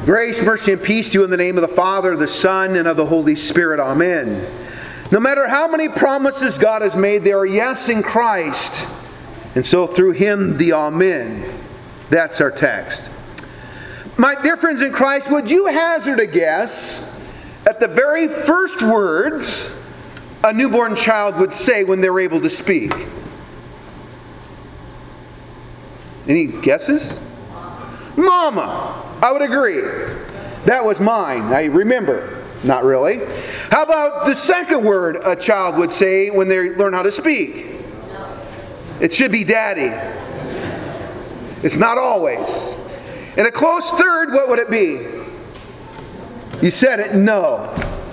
Grace, mercy, and peace to you in the name of the Father, the Son, and of the Holy Spirit. Amen. No matter how many promises God has made, they are yes in Christ. And so through Him, the Amen. That's our text. My dear friends in Christ, would you hazard a guess at the very first words a newborn child would say when they're able to speak? Any guesses? Mama. I would agree. That was mine. I remember. Not really. How about the second word a child would say when they learn how to speak? It should be daddy. It's not always. And a close third, what would it be? You said it, no.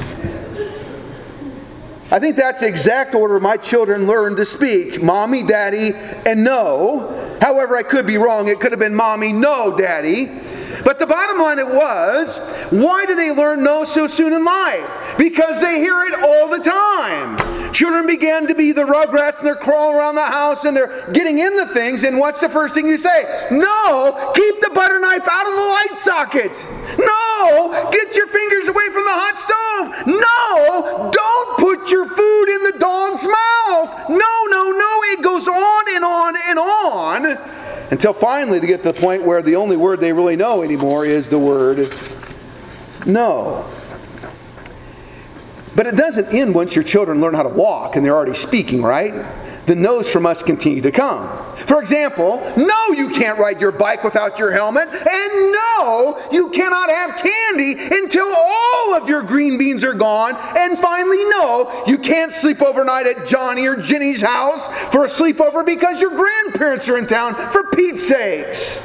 I think that's the exact order my children learned to speak. Mommy, daddy, and no. However, I could be wrong. It could have been mommy, no, daddy. But the bottom line was, why do they learn no so soon in life? Because they hear it all the time. Children begin to be the rugrats and they're crawling around the house and they're getting into things. And what's the first thing you say? No! Keep the butter knife out of the light socket! No! Get your fingers away from the hot stove! No! Don't put your food in the dog's mouth! No, no, no! It goes on and on and on. Until finally they get to the point where the only word they really know anymore is the word no. But it doesn't end once your children learn how to walk and they're already speaking, right? The no's from us continue to come. For example, no, you can't ride your bike without your helmet. And no, you cannot have candy until all of your green beans are gone. And finally, no, you can't sleep overnight at Johnny or Jenny's house for a sleepover because your grandparents are in town, for Pete's sakes.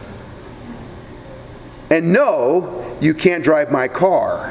And no, you can't drive my car.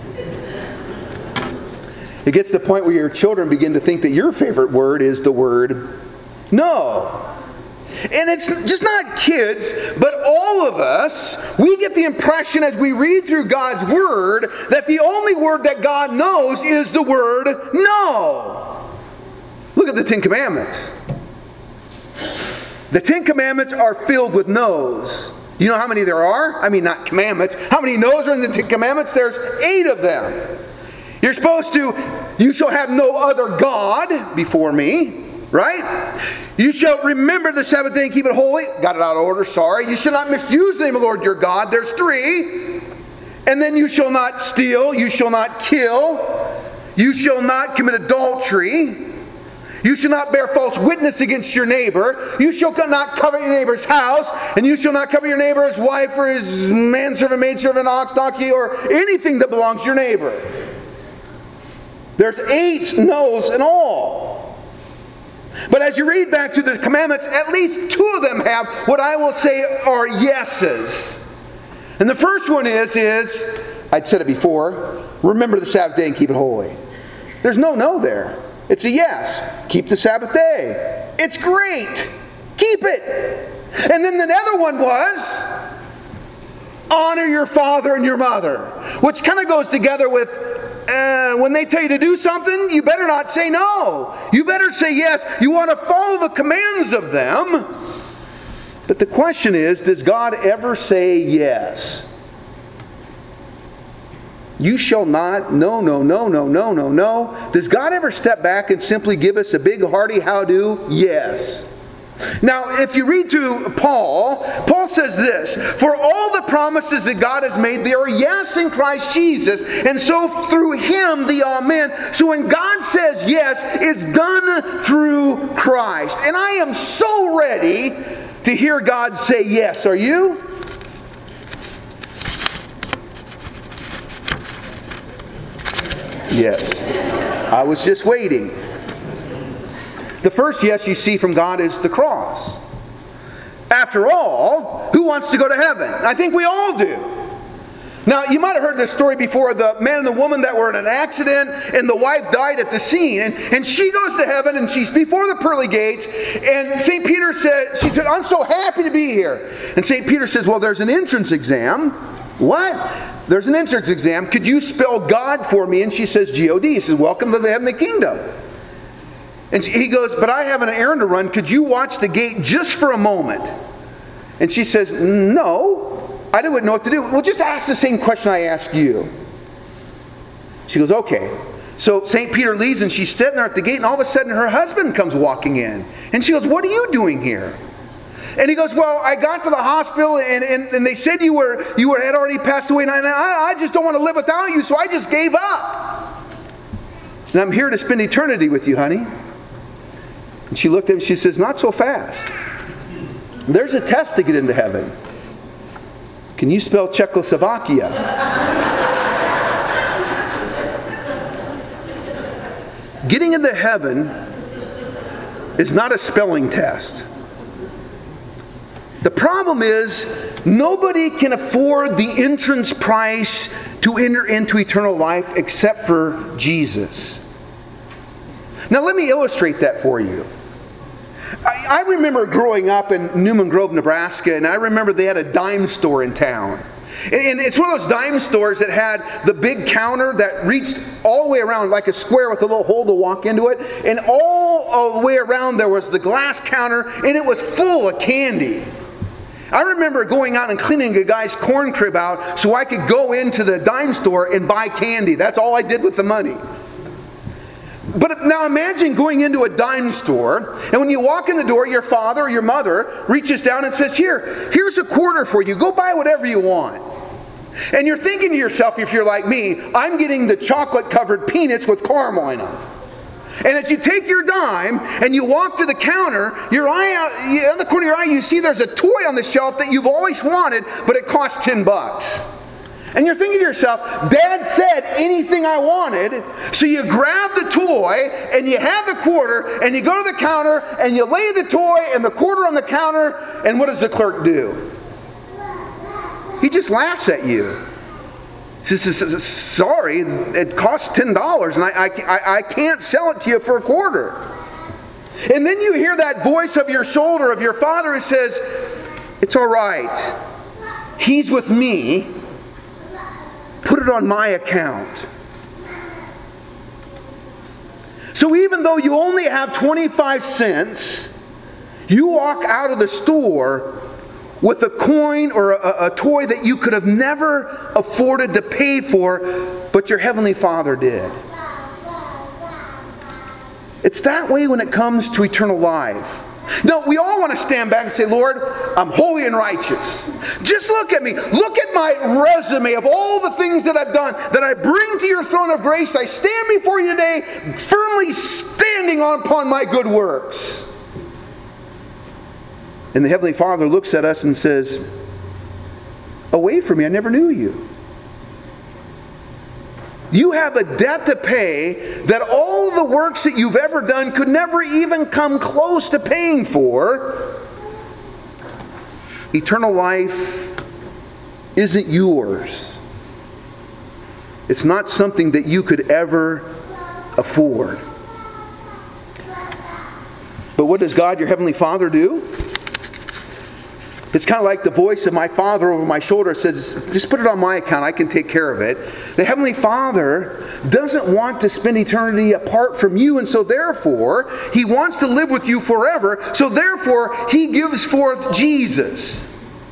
It gets to the point where your children begin to think that your favorite word is the word no. And it's just not kids, but all of us, we get the impression as we read through God's Word that the only word that God knows is the word no. Look at the Ten Commandments. The Ten Commandments are filled with no's. Do you know how many there are? I mean, not commandments. How many no's are in the Ten Commandments? There's 8 of them. You're supposed to, you shall have no other God before me, right? You shall remember the Sabbath day and keep it holy. Got it out of order, sorry. You shall not misuse the name of the Lord your God. There's 3. And then you shall not steal. You shall not kill. You shall not commit adultery. You shall not bear false witness against your neighbor. You shall not covet your neighbor's house. And you shall not covet your neighbor's wife or his manservant, maidservant, ox, donkey, or anything that belongs to your neighbor. There's 8 no's in all. But as you read back through the commandments, at least 2 of them have what I will say are yeses. And the first one is I'd said it before, remember the Sabbath day and keep it holy. There's no there. It's a yes. Keep the Sabbath day. It's great. Keep it. And then the other one was honor your father and your mother, which kind of goes together with when they tell you to do something, you better not say no. You better say yes. You want to follow the commands of them. But the question is, does God ever say yes? You shall not. No, no, no, no, no, no, no. Does God ever step back and simply give us a big hearty how-do? Yes. Now, if you read through Paul says this, for all the promises that God has made, they are yes in Christ Jesus, and so through Him, the Amen. So when God says yes, it's done through Christ. And I am so ready to hear God say yes. Are you? Yes. I was just waiting. The first yes you see from God is the cross. After all, who wants to go to heaven? I think we all do. Now, you might have heard this story before, the man and the woman that were in an accident and the wife died at the scene. And she goes to heaven and she's before the pearly gates. And St. Peter said, she said, I'm so happy to be here. And St. Peter says, well, there's an entrance exam. What? There's an entrance exam. Could you spell God for me? And she says, G-O-D. He says, welcome to the heavenly kingdom. And he goes, but I have an errand to run. Could you watch the gate just for a moment? And she says, no. I didn't know what to do. Well, just ask the same question I asked you. She goes, okay. So St. Peter leaves and she's sitting there at the gate, and all of a sudden her husband comes walking in. And she goes, what are you doing here? And he goes, well, I got to the hospital and they said you had already passed away, and I just don't want to live without you, so I just gave up. And I'm here to spend eternity with you, honey. And she looked at him and she says, not so fast. There's a test to get into heaven. Can you spell Czechoslovakia? Getting into heaven is not a spelling test. The problem is, nobody can afford the entrance price to enter into eternal life except for Jesus. Now let me illustrate that for you. I remember growing up in Newman Grove, Nebraska, and I remember they had a dime store in town. And it's one of those dime stores that had the big counter that reached all the way around like a square with a little hole to walk into it. And all the way around there was the glass counter, and it was full of candy. I remember going out and cleaning a guy's corn crib out so I could go into the dime store and buy candy. That's all I did with the money. But now imagine going into a dime store, and when you walk in the door, your father or your mother reaches down and says, here's a quarter for you. Go buy whatever you want. And you're thinking to yourself, if you're like me, I'm getting the chocolate-covered peanuts with caramel in them. And as you take your dime and you walk to the counter, your eye out, in the corner of your eye, you see there's a toy on the shelf that you've always wanted, but it costs $10. And you're thinking to yourself, Dad said anything I wanted, so you grab the toy and you have the quarter and you go to the counter and you lay the toy and the quarter on the counter, and what does the clerk do? He just laughs at you. He says, sorry, it costs $10 and I can't sell it to you for a quarter. And then you hear that voice of your shoulder of your father who says, it's all right. He's with me. Put it on my account. So even though you only have 25 cents, you walk out of the store with a coin or a toy that you could have never afforded to pay for, but your Heavenly Father did. It's that way when it comes to eternal life. No, we all want to stand back and say, Lord, I'm holy and righteous. Just look at me. Look at my resume of all the things that I've done, that I bring to your throne of grace. I stand before you today, firmly standing upon my good works. And the Heavenly Father looks at us and says, away from me, I never knew you. You have a debt to pay that all the works that you've ever done could never even come close to paying for. Eternal life isn't yours. It's not something that you could ever afford. But what does God, your Heavenly Father, do? It's kind of like the voice of my Father over my shoulder says, just put it on my account, I can take care of it. The Heavenly Father doesn't want to spend eternity apart from you, and so therefore, He wants to live with you forever, so therefore, He gives forth Jesus.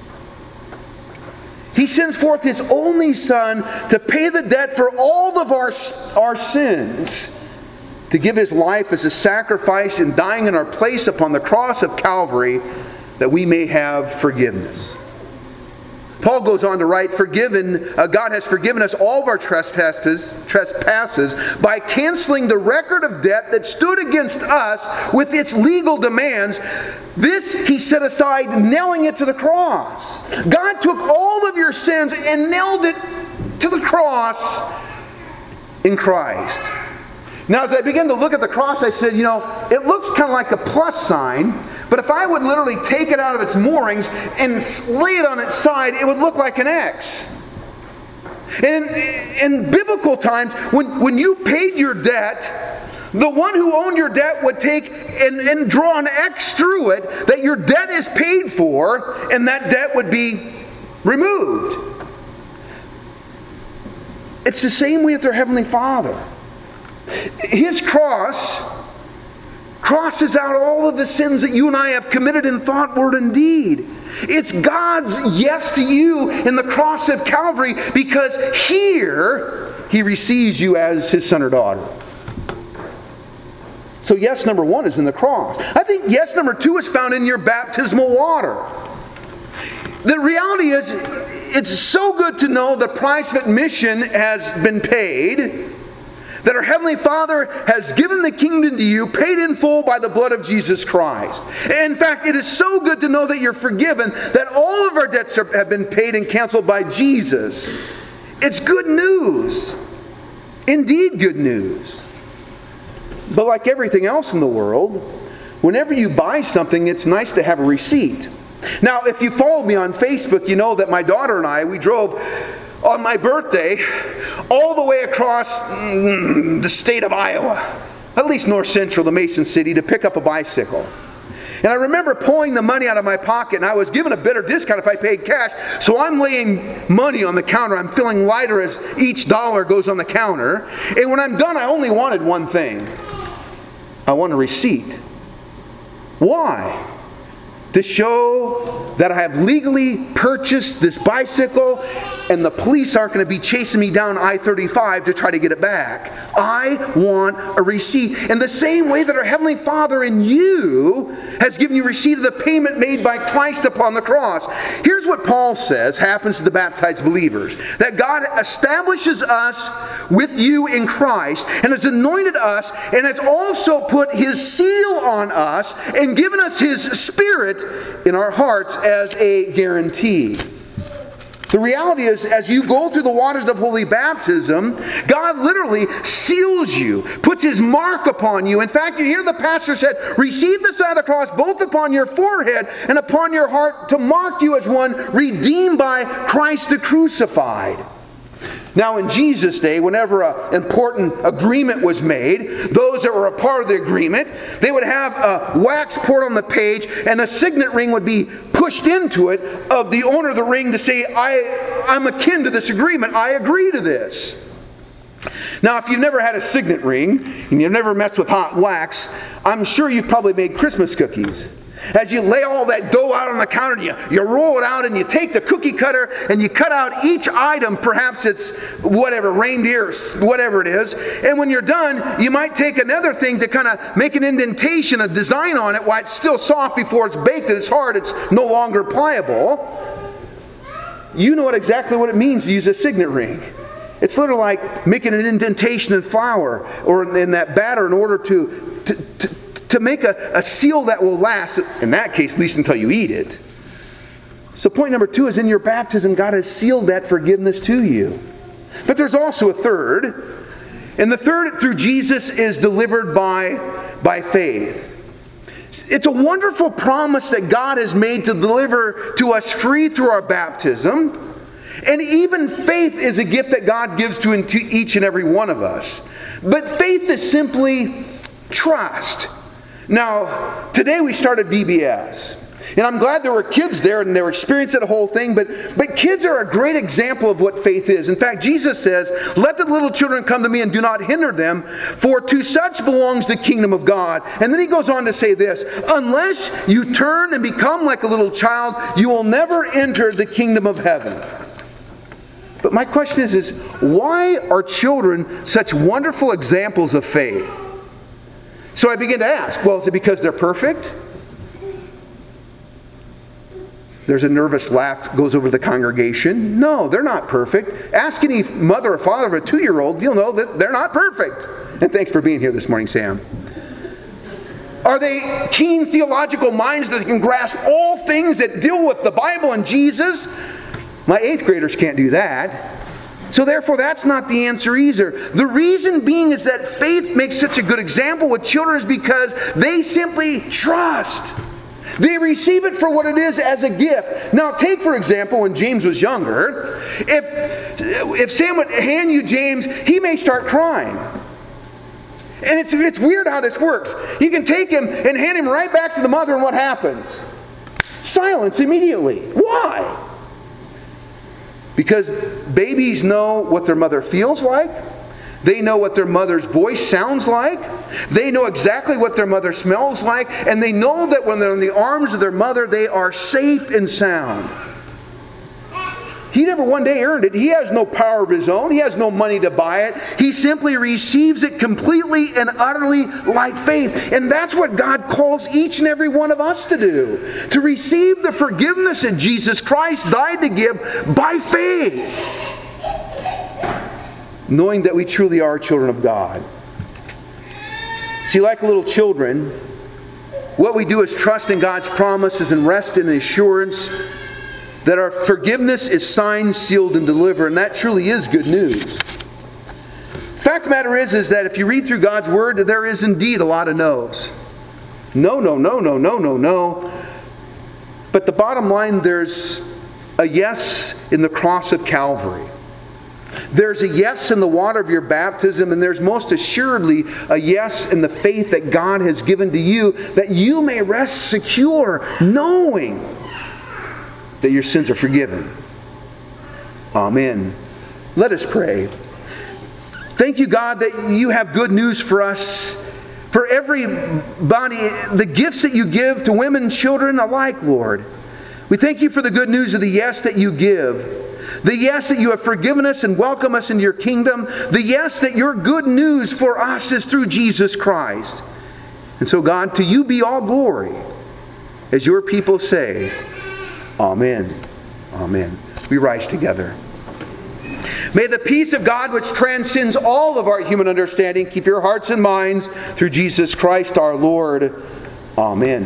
He sends forth His only Son to pay the debt for all of our sins, to give His life as a sacrifice and dying in our place upon the cross of Calvary, that we may have forgiveness. Paul goes on to write, God has forgiven us all of our trespasses by canceling the record of debt that stood against us with its legal demands. This He set aside, nailing it to the cross. God took all of your sins and nailed it to the cross in Christ. Now, as I began to look at the cross, I said, it looks kind of like a plus sign, but if I would literally take it out of its moorings and lay it on its side, it would look like an X. And in biblical times, when you paid your debt, the one who owned your debt would take and draw an X through it that your debt is paid for, and that debt would be removed. It's the same way with our Heavenly Father. His cross crosses out all of the sins that you and I have committed in thought, word, and deed. It's God's yes to you in the cross of Calvary, because here He receives you as His son or daughter. So yes number 1 is in the cross. I think yes number 2 is found in your baptismal water. The reality is, it's so good to know the price of admission has been paid, that our Heavenly Father has given the kingdom to you, paid in full by the blood of Jesus Christ. In fact, it is so good to know that you're forgiven, that all of our debts have been paid and canceled by Jesus. It's good news. Indeed good news. But like everything else in the world, whenever you buy something, it's nice to have a receipt. Now, if you follow me on Facebook, you know that my daughter and I, we drove on my birthday all the way across the state of Iowa, at least north central to Mason City, to pick up a bicycle. And I remember pulling the money out of my pocket, and I was given a better discount if I paid cash, so I'm laying money on the counter. I'm feeling lighter as each dollar goes on the counter. And when I'm done, I only wanted one thing. I want a receipt. Why? To show that I have legally purchased this bicycle, and the police aren't going to be chasing me down I-35 to try to get it back. I want a receipt. In the same way that our Heavenly Father in you has given you receipt of the payment made by Christ upon the cross. Here's what Paul says happens to the baptized believers. That God establishes us with you in Christ, and has anointed us, and has also put His seal on us, and given us His Spirit in our hearts as a guarantee. The reality is, as you go through the waters of holy baptism, God literally seals you, puts His mark upon you. In fact, you hear the pastor said, receive the sign of the cross both upon your forehead and upon your heart, to mark you as one redeemed by Christ the crucified. Now in Jesus' day, whenever an important agreement was made, those that were a part of the agreement, they would have a wax poured on the page, and a signet ring would be pushed into it of the owner of the ring to say, I'm akin to this agreement. I agree to this. Now, if you've never had a signet ring, and you've never messed with hot wax, I'm sure you've probably made Christmas cookies. As you lay all that dough out on the counter, and you roll it out, and you take the cookie cutter and you cut out each item. Perhaps it's whatever, reindeer, whatever it is. And when you're done, you might take another thing to kind of make an indentation, a design on it while it's still soft before it's baked and it's hard, it's no longer pliable. You know exactly what it means to use a signet ring. It's literally like making an indentation in flour or in that batter in order to make a seal that will last, in that case, at least until you eat it. So point number 2 is, in your baptism, God has sealed that forgiveness to you. But there's also a third. And the third, through Jesus, is delivered by faith. It's a wonderful promise that God has made to deliver to us free through our baptism. And even faith is a gift that God gives to each and every one of us. But faith is simply trust. Now, today we started VBS. And I'm glad there were kids there and they were experiencing the whole thing. But kids are a great example of what faith is. In fact, Jesus says, let the little children come to me and do not hinder them, for to such belongs the kingdom of God. And then he goes on to say this, unless you turn and become like a little child, you will never enter the kingdom of heaven. But my question is why are children such wonderful examples of faith? So I begin to ask, well, is it because they're perfect? There's a nervous laugh goes over the congregation. No, they're not perfect. Ask any mother or father of a 2-year-old, you'll know that they're not perfect. And thanks for being here this morning, Sam. Are they keen theological minds that can grasp all things that deal with the Bible and Jesus? My 8th graders can't do that. So therefore, that's not the answer either. The reason being is that faith makes such a good example with children is because they simply trust. They receive it for what it is as a gift. Now, take for example, when James was younger, if Sam would hand you James, he may start crying. And it's weird how this works. You can take him and hand him right back to the mother, and what happens? Silence immediately. Why? Because babies know what their mother feels like. They know what their mother's voice sounds like. They know exactly what their mother smells like. And they know that when they're in the arms of their mother, they are safe and sound. He never one day earned it. He has no power of his own. He has no money to buy it. He simply receives it completely and utterly like faith. And that's what God calls each and every one of us to do. To receive the forgiveness that Jesus Christ died to give by faith. Knowing that we truly are children of God. See, like little children, what we do is trust in God's promises and rest in the assurance that our forgiveness is signed, sealed, and delivered. And that truly is good news. Fact of the matter is that if you read through God's Word, there is indeed a lot of no's. No, no, no, no, no, no, no. But the bottom line, there's a yes in the cross of Calvary. There's a yes in the water of your baptism, and there's most assuredly a yes in the faith that God has given to you, that you may rest secure, knowing that your sins are forgiven. Amen. Let us pray. Thank you, God, that you have good news for us. For everybody, the gifts that you give to women and children alike, Lord. We thank you for the good news of the yes that you give. The yes that you have forgiven us and welcome us into your kingdom. The yes that your good news for us is through Jesus Christ. And so, God, to you be all glory. As your people say, Amen. Amen. We rise together. May the peace of God, which transcends all of our human understanding, keep your hearts and minds through Jesus Christ our Lord. Amen.